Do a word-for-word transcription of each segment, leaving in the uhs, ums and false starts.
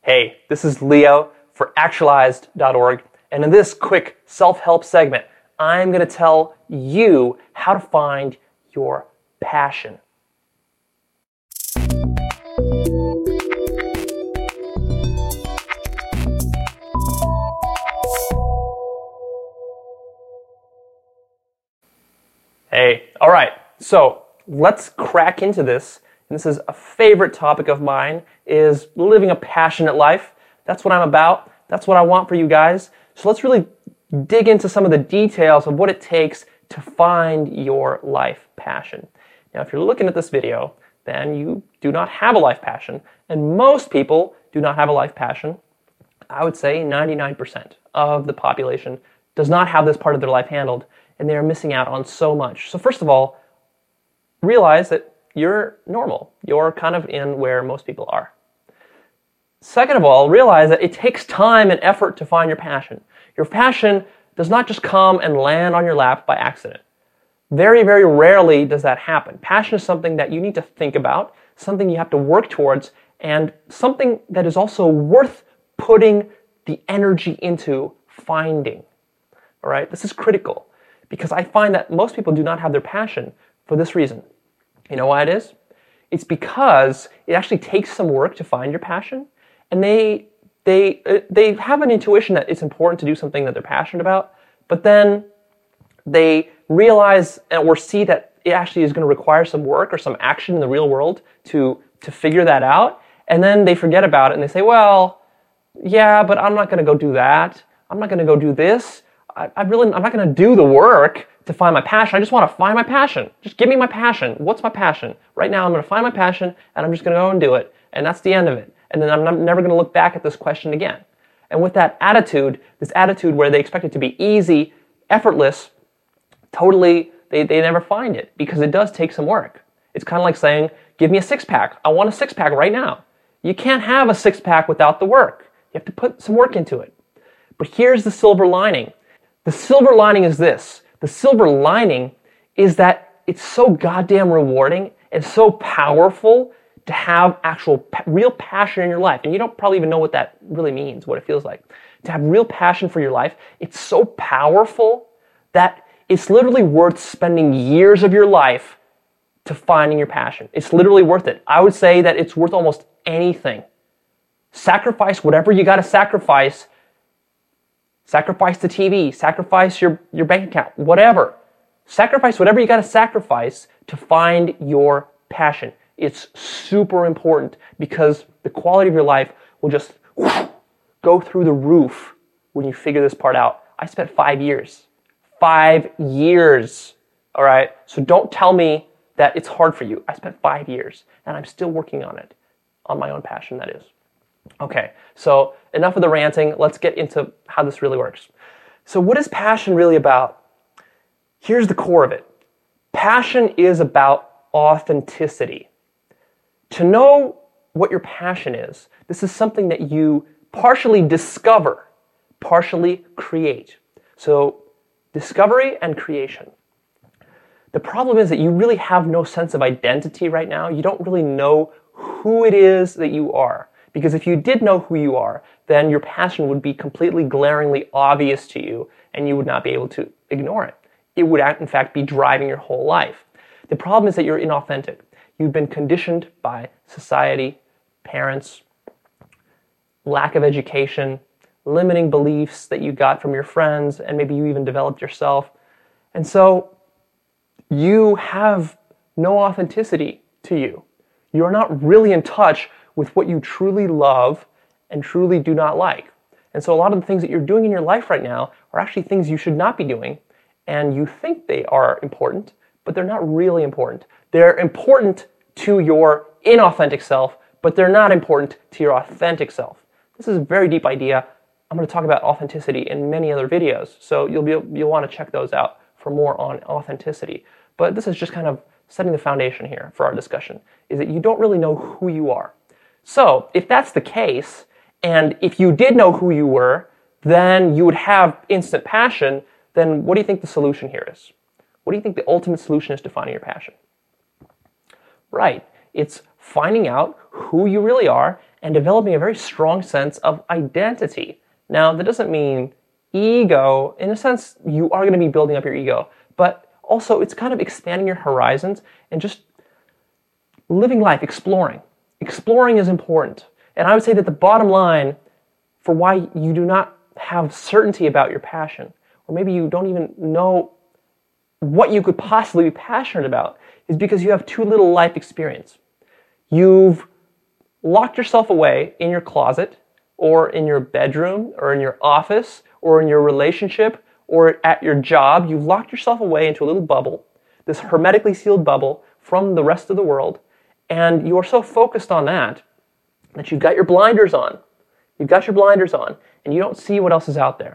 Hey, this is Leo for actualized dot org, and in this quick self-help segment, I'm going to tell you how to find your passion. Hey, all right, so let's crack into this. And this is a favorite topic of mine, is living a passionate life. That's what I'm about. That's what I want for you guys. So let's really dig into some of the details of what it takes to find your life passion. Now, if you're looking at this video, then you do not have a life passion. And most people do not have a life passion. I would say ninety-nine percent of the population does not have this part of their life handled, and they are missing out on so much. So first of all, realize that you're normal. You're kind of in where most people are. Second of all, realize that it takes time and effort to find your passion. Your passion does not just come and land on your lap by accident. Very, very rarely does that happen. Passion is something that you need to think about, something you have to work towards, and something that is also worth putting the energy into finding. All right? This is critical because I find that most people do not have their passion for this reason. You know why it is? It's because it actually takes some work to find your passion, and they they they have an intuition that it's important to do something that they're passionate about, but then they realize or see that it actually is going to require some work or some action in the real world to to figure that out, and then they forget about it and they say, well, yeah, but I'm not going to go do that. I'm not going to go do this. I, I really I'm not going to do the work to find my passion. I just want to find my passion. Just give me my passion. What's my passion? Right now I'm going to find my passion and I'm just going to go and do it. And that's the end of it. And then I'm not, never going to look back at this question again. And with that attitude, this attitude where they expect it to be easy, effortless, totally, they, they never find it because it does take some work. It's kind of like saying, give me a six-pack. I want a six-pack right now. You can't have a six-pack without the work. You have to put some work into it. But here's the silver lining. The silver lining is this. The silver lining is that it's so goddamn rewarding and so powerful to have actual pa- real passion in your life. And you don't probably even know what that really means, what it feels like. To have real passion for your life, it's so powerful that it's literally worth spending years of your life to finding your passion. It's literally worth it. I would say that it's worth almost anything. Sacrifice whatever you got to sacrifice. Sacrifice the T V, sacrifice your, your bank account, whatever. Sacrifice whatever you got to sacrifice to find your passion. It's super important because the quality of your life will just whoosh, go through the roof when you figure this part out. I spent five years. Five years. All right? So don't tell me that it's hard for you. I spent five years and I'm still working on it, on my own passion, that is. Okay, so enough of the ranting. Let's get into how this really works. So what is passion really about? Here's the core of it. Passion is about authenticity. To know what your passion is, this is something that you partially discover, partially create. So discovery and creation. The problem is that you really have no sense of identity right now. You don't really know who it is that you are. Because if you did know who you are, then your passion would be completely glaringly obvious to you, and you would not be able to ignore it. It would, in fact, be driving your whole life. The problem is that you're inauthentic. You've been conditioned by society, parents, lack of education, limiting beliefs that you got from your friends, and maybe you even developed yourself. And so you have no authenticity to you. You're not really in touch with what you truly love and truly do not like. And so a lot of the things that you're doing in your life right now are actually things you should not be doing, and you think they are important, but they're not really important. They're important to your inauthentic self, but they're not important to your authentic self. This is a very deep idea. I'm going to talk about authenticity in many other videos, so you'll be you'll want to check those out for more on authenticity. But this is just kind of setting the foundation here for our discussion, is that you don't really know who you are. So, if that's the case, and if you did know who you were, then you would have instant passion, then what do you think the solution here is? What do you think the ultimate solution is to finding your passion? Right, it's finding out who you really are and developing a very strong sense of identity. Now, that doesn't mean ego. In a sense, you are going to be building up your ego, but also it's kind of expanding your horizons and just living life, exploring. Exploring is important. And I would say that the bottom line for why you do not have certainty about your passion, or maybe you don't even know what you could possibly be passionate about, is because you have too little life experience. You've locked yourself away in your closet, or in your bedroom, or in your office, or in your relationship, or at your job. You've locked yourself away into a little bubble, this hermetically sealed bubble from the rest of the world, and you are so focused on that that you've got your blinders on. You've got your blinders on, and you don't see what else is out there.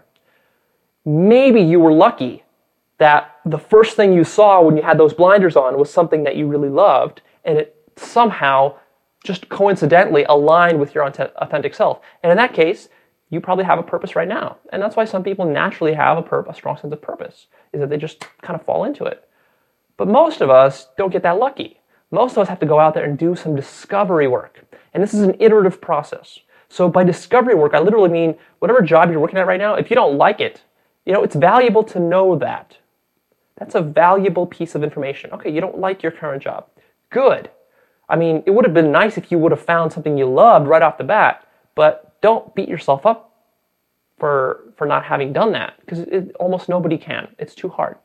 Maybe you were lucky that the first thing you saw when you had those blinders on was something that you really loved, and it somehow, just coincidentally, aligned with your authentic self. And in that case, you probably have a purpose right now. And that's why some people naturally have a, pur- a strong sense of purpose, is that they just kind of fall into it. But most of us don't get that lucky. Most of us have to go out there and do some discovery work. And this is an iterative process. So by discovery work, I literally mean whatever job you're working at right now, if you don't like it, you know, it's valuable to know that. That's a valuable piece of information. Okay, you don't like your current job. Good. I mean, it would have been nice if you would have found something you loved right off the bat, but don't beat yourself up for, for not having done that, because it, almost nobody can. It's too hard.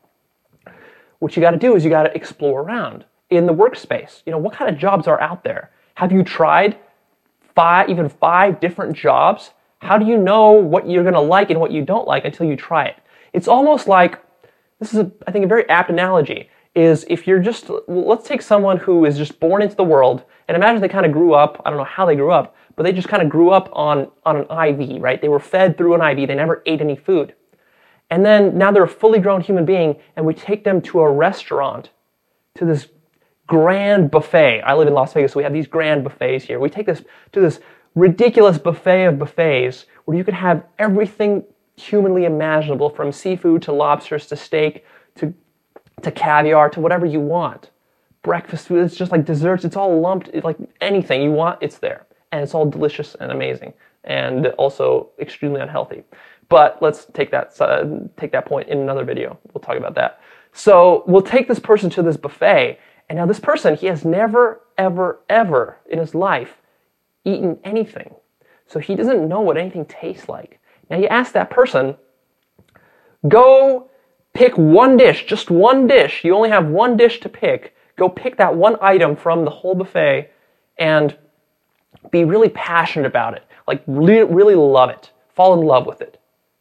What you got to do is you got to explore around in the workspace. You know, what kind of jobs are out there? Have you tried five, even five different jobs? How do you know what you're going to like and what you don't like until you try it? It's almost like, this is, a, I think, a very apt analogy, is if you're just, let's take someone who is just born into the world, and imagine they kind of grew up, I don't know how they grew up, but they just kind of grew up on, on an I V, right? They were fed through an I V, they never ate any food. And then now they're a fully grown human being, and we take them to a restaurant, to this grand buffet. I live in Las Vegas, so we have these grand buffets here. We take this to this ridiculous buffet of buffets where you can have everything humanly imaginable, from seafood to lobsters to steak to, to caviar to whatever you want. Breakfast food, it's just like desserts, it's all lumped, it's like anything you want, it's there. And it's all delicious and amazing, and also extremely unhealthy. But let's take that, uh, take that point in another video. We'll talk about that. So we'll take this person to this buffet, and now this person, he has never, ever, ever in his life eaten anything. So he doesn't know what anything tastes like. Now you ask that person, go pick one dish, just one dish. You only have one dish to pick. Go pick that one item from the whole buffet and be really passionate about it. Like really, really love it. Fall in love with it.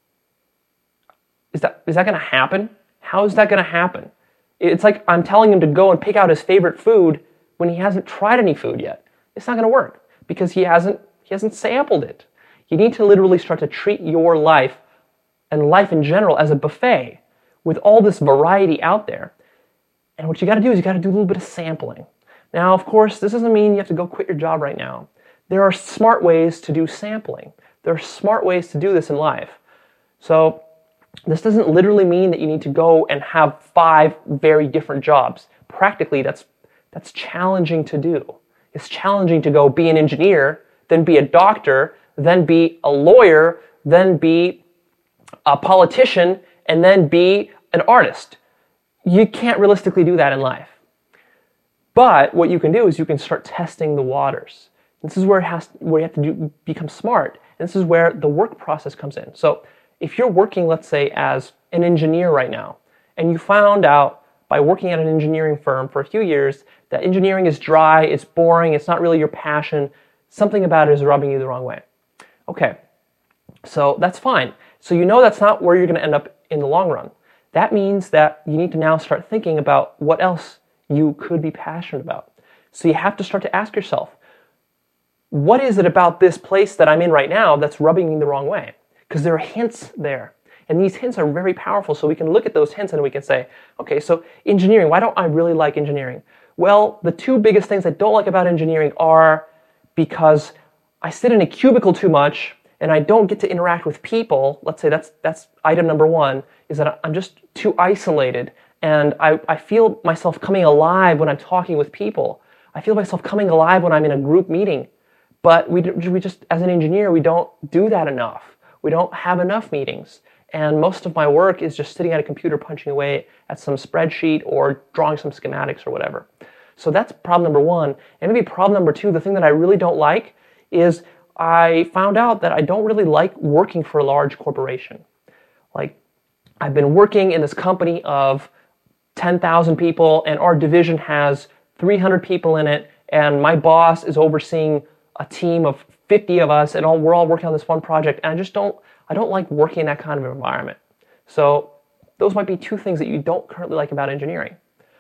Is that, is that going to happen? How is that going to happen? It's like I'm telling him to go and pick out his favorite food when he hasn't tried any food yet. It's not going to work because he hasn't he hasn't sampled it. You need to literally start to treat your life and life in general as a buffet with all this variety out there. And what you got to do is you got to do a little bit of sampling. Now, of course, this doesn't mean you have to go quit your job right now. There are smart ways to do sampling. There are smart ways to do this in life. So this doesn't literally mean that you need to go and have five very different jobs. Practically, that's that's challenging to do. It's challenging to go be an engineer, then be a doctor, then be a lawyer, then be a politician, and then be an artist. You can't realistically do that in life. But what you can do is you can start testing the waters. This is where it has where you have to do, become smart. And this is where the work process comes in. So if you're working, let's say, as an engineer right now, and you found out by working at an engineering firm for a few years that engineering is dry, it's boring, it's not really your passion, something about it is rubbing you the wrong way. Okay, so that's fine. So you know that's not where you're going to end up in the long run. That means that you need to now start thinking about what else you could be passionate about. So you have to start to ask yourself, what is it about this place that I'm in right now that's rubbing me the wrong way? Because there are hints there. And these hints are very powerful, so we can look at those hints and we can say, okay, so engineering, why don't I really like engineering? Well, the two biggest things I don't like about engineering are because I sit in a cubicle too much and I don't get to interact with people. Let's say that's that's item number one, is that I'm just too isolated, and I, I feel myself coming alive when I'm talking with people. I feel myself coming alive when I'm in a group meeting. But we, we just, as an engineer, we don't do that enough. We don't have enough meetings. And most of my work is just sitting at a computer punching away at some spreadsheet or drawing some schematics or whatever. So that's problem number one. And maybe problem number two, the thing that I really don't like is I found out that I don't really like working for a large corporation. Like, I've been working in this company of ten thousand people, and our division has three hundred people in it, and my boss is overseeing a team of fifty of us, and all, we're all working on this one project, and I just don't, I don't like working in that kind of environment. So those might be two things that you don't currently like about engineering.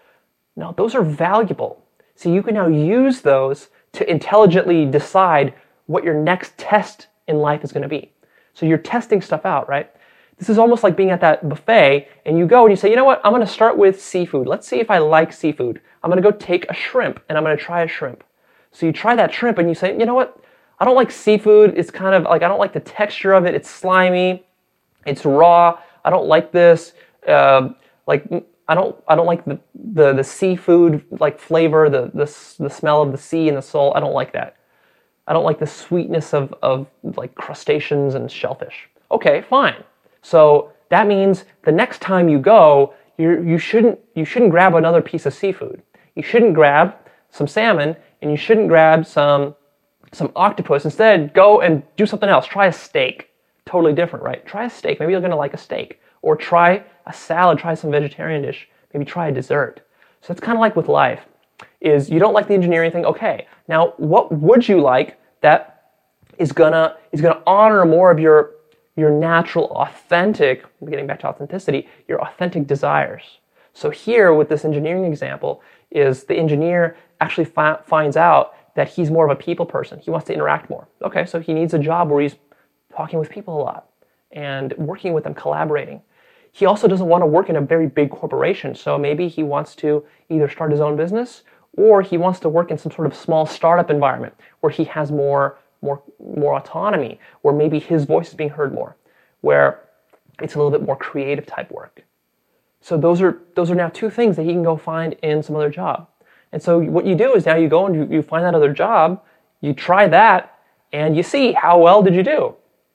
Now, those are valuable. So you can now use those to intelligently decide what your next test in life is going to be. So you're testing stuff out, right? This is almost like being at that buffet, and you go and you say, you know what, I'm going to start with seafood. Let's see if I like seafood. I'm going to go take a shrimp, and I'm going to try a shrimp. So you try that shrimp, and you say, you know what, I don't like seafood. It's kind of like, I don't like the texture of it. It's slimy. It's raw. I don't like this. Uh, like, I don't, I don't like the, the, the seafood like flavor, the, the, the smell of the sea and the salt. I don't like that. I don't like the sweetness of, of like crustaceans and shellfish. Okay, fine. So that means the next time you go, you you shouldn't you shouldn't grab another piece of seafood. You shouldn't grab some salmon, and you shouldn't grab some some octopus. Instead, go and do something else. Try a steak. Totally different, right? Try a steak. Maybe you're going to like a steak. Or try a salad. Try some vegetarian dish. Maybe try a dessert. So it's kind of like with life. Is you don't like the engineering thing. Okay, now what would you like that is gonna is gonna honor more of your your natural, authentic, getting back to authenticity, your authentic desires. So here with this engineering example is the engineer actually fi- finds out that he's more of a people person. He wants to interact more. Okay, so he needs a job where he's talking with people a lot and working with them, collaborating. He also doesn't want to work in a very big corporation, so maybe he wants to either start his own business or he wants to work in some sort of small startup environment where he has more more more autonomy, where maybe his voice is being heard more, where it's a little bit more creative type work. So those are those are now two things that he can go find in some other job. And so what you do is now you go and you, you find that other job, you try that, and you see how well did you do.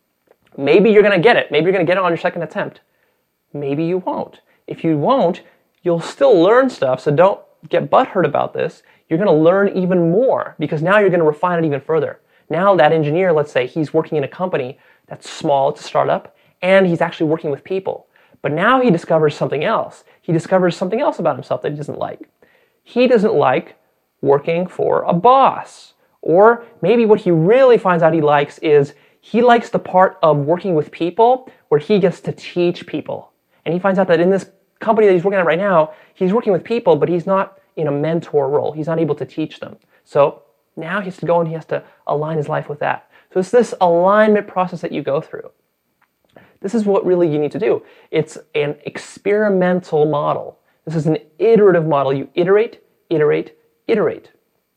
Maybe you're going to get it. Maybe you're going to get it on your second attempt. Maybe you won't. If you won't, you'll still learn stuff, so don't get butthurt about this. You're going to learn even more because now you're going to refine it even further. Now that engineer, let's say he's working in a company that's small, it's a startup, and he's actually working with people. But now he discovers something else. He discovers something else about himself that he doesn't like. He doesn't like working for a boss. Or maybe what he really finds out he likes is he likes the part of working with people where he gets to teach people. And he finds out that in this company that he's working at right now, he's working with people, but he's not in a mentor role. He's not able to teach them. So now he has to go and he has to align his life with that. So it's this alignment process that you go through. This is what really you need to do. It's an experimental model. This is an iterative model. You iterate, iterate, iterate.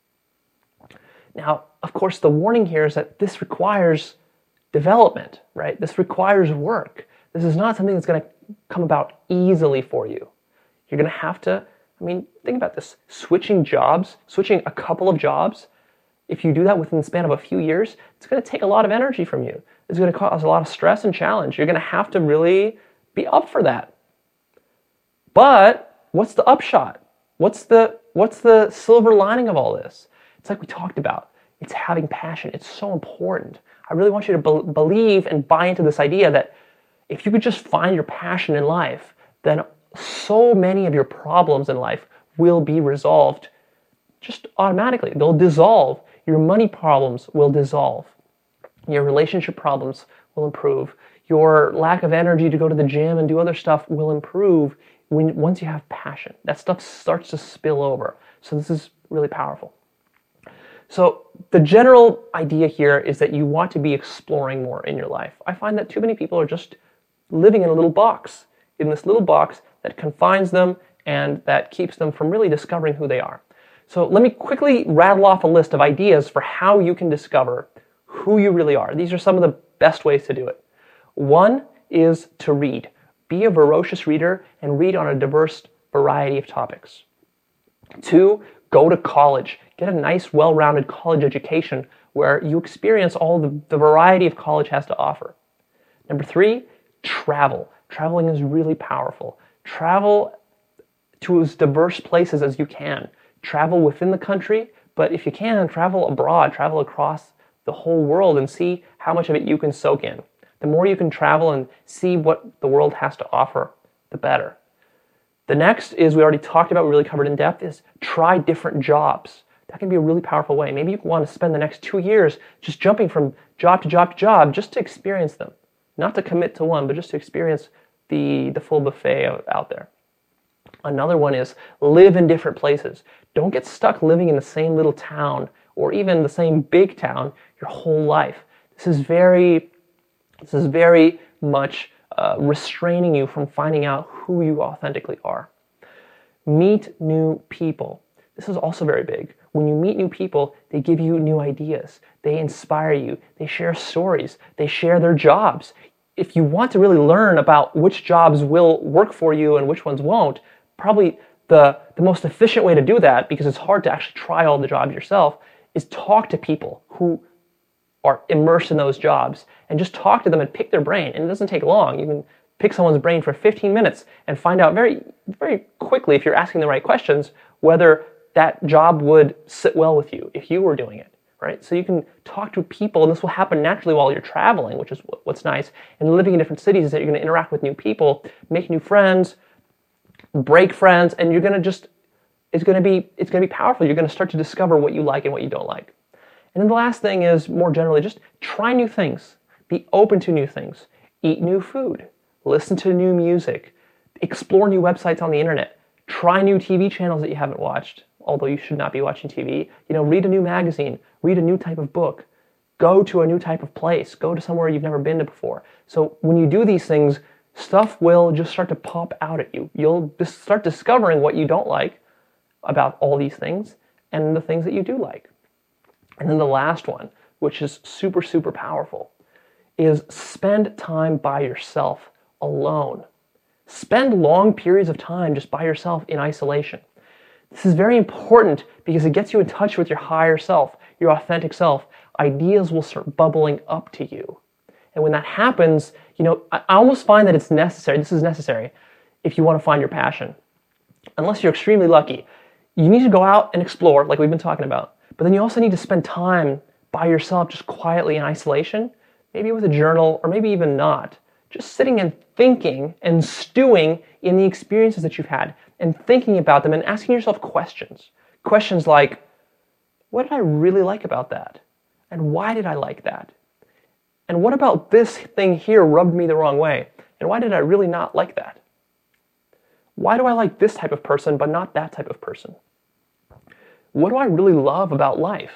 Now, of course, the warning here is that this requires development, right? This requires work. This is not something that's going to come about easily for you. You're going to have to, I mean, think about this. Switching jobs, switching a couple of jobs, if you do that within the span of a few years, it's going to take a lot of energy from you. It's going to cause a lot of stress and challenge. You're going to have to really be up for that. But what's the upshot? What's the what's the silver lining of all this? It's like we talked about. It's having passion. It's so important. I really want you to be- believe and buy into this idea that if you could just find your passion in life, then so many of your problems in life will be resolved just automatically. They'll dissolve. Your money problems will dissolve. Your relationship problems will improve. Your lack of energy to go to the gym and do other stuff will improve when once you have passion. That stuff starts to spill over. So this is really powerful. So the general idea here is that you want to be exploring more in your life. I find that too many people are just living in a little box, in this little box that confines them and that keeps them from really discovering who they are. So let me quickly rattle off a list of ideas for how you can discover who you really are. These are some of the best ways to do it. One is to read. Be a voracious reader and read on a diverse variety of topics. Two, go to college. Get a nice, well-rounded college education where you experience all the, the variety of college has to offer. Number three, travel. Traveling is really powerful. Travel to as diverse places as you can. Travel within the country, but if you can, travel abroad, travel across the whole world and see how much of it you can soak in. The more you can travel and see what the world has to offer, the better. The next is, we already talked about, we really covered in depth, is try different jobs. That can be a really powerful way. Maybe you want to spend the next two years just jumping from job to job to job just to experience them. Not to commit to one, but just to experience the, the full buffet out there. Another one is live in different places. Don't get stuck living in the same little town or even the same big town your whole life. This is very, this is very much uh, restraining you from finding out who you authentically are. Meet new people. This is also very big. When you meet new people, they give you new ideas. They inspire you. They share stories. They share their jobs. If you want to really learn about which jobs will work for you and which ones won't, probably the, the most efficient way to do that, because it's hard to actually try all the jobs yourself, is talk to people who are immersed in those jobs and just talk to them and pick their brain. And it doesn't take long. You can pick someone's brain for fifteen minutes and find out very, very quickly, if you're asking the right questions, whether that job would sit well with you if you were doing it, right? So you can talk to people, and this will happen naturally while you're traveling, which is what's nice. And living in different cities is that you're going to interact with new people, make new friends, break friends, and you're going to just, it's going to be, it's going to be powerful. You're going to start to discover what you like and what you don't like. And then the last thing is, more generally, just try new things. Be open to new things. Eat new food. Listen to new music. Explore new websites on the internet. Try new T V channels that you haven't watched, although you should not be watching T V. You know, read a new magazine. Read a new type of book. Go to a new type of place. Go to somewhere you've never been to before. So when you do these things, stuff will just start to pop out at you. You'll just start discovering what you don't like about all these things and the things that you do like. And then the last one, which is super, super powerful, is spend time by yourself alone. Spend long periods of time just by yourself in isolation. This is very important because it gets you in touch with your higher self, your authentic self. Ideas will start bubbling up to you. And when that happens, you know, I almost find that it's necessary, this is necessary, if you want to find your passion. Unless you're extremely lucky, you need to go out and explore, like we've been talking about. But then you also need to spend time by yourself, just quietly in isolation, maybe with a journal, or maybe even not. Just sitting and thinking and stewing in the experiences that you've had and thinking about them and asking yourself questions. Questions like, what did I really like about that? And why did I like that? And what about this thing here rubbed me the wrong way? And why did I really not like that? Why do I like this type of person but not that type of person? What do I really love about life?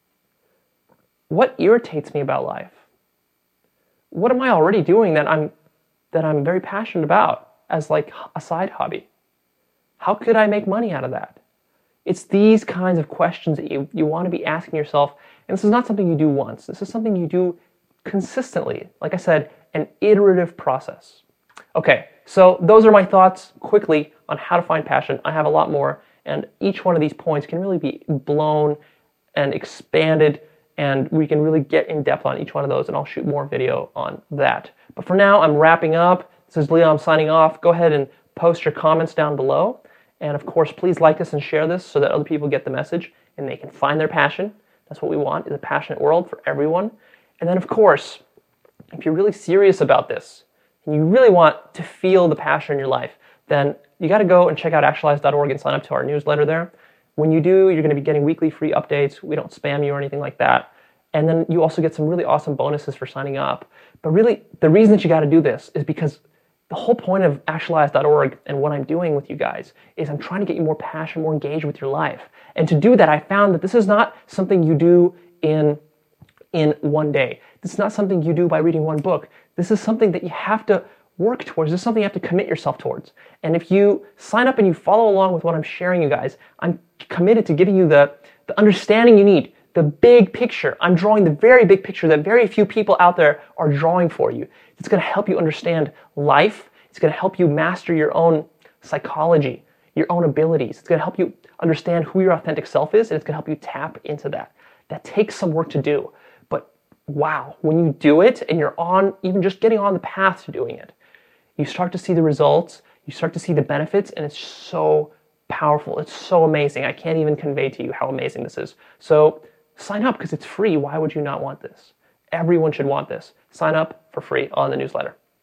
What irritates me about life? What am I already doing that I'm that I'm very passionate about as like a side hobby? How could I make money out of that? It's these kinds of questions that you, you want to be asking yourself. And this is not something you do once. This is something you do consistently. Like I said, an iterative process. Okay, so those are my thoughts quickly on how to find passion. I have a lot more, and each one of these points can really be blown and expanded, and we can really get in depth on each one of those, and I'll shoot more video on that. But for now, I'm wrapping up. This is Leo, I'm signing off. Go ahead and post your comments down below. And of course, please like this and share this so that other people get the message and they can find their passion. That's what we want, is a passionate world for everyone. And then of course, if you're really serious about this and you really want to feel the passion in your life, then you got to go and check out actualize dot org and sign up to our newsletter there. When you do, you're going to be getting weekly free updates. We don't spam you or anything like that. And then you also get some really awesome bonuses for signing up. But really, the reason that you got to do this is because the whole point of actualize dot org and what I'm doing with you guys is I'm trying to get you more passion, more engaged with your life. And to do that, I found that this is not something you do in, in one day. This is not something you do by reading one book. This is something that you have to work towards. This is something you have to commit yourself towards. And if you sign up and you follow along with what I'm sharing you guys, I'm committed to giving you the, the understanding you need, the big picture. I'm drawing the very big picture that very few people out there are drawing for you. It's going to help you understand life. It's going to help you master your own psychology, your own abilities. It's going to help you understand who your authentic self is, and it's going to help you tap into that. That takes some work to do. But wow, when you do it and you're on, even just getting on the path to doing it, you start to see the results, you start to see the benefits, and it's so powerful. It's so amazing. I can't even convey to you how amazing this is. So sign up because it's free. Why would you not want this? Everyone should want this. Sign up for free on the newsletter.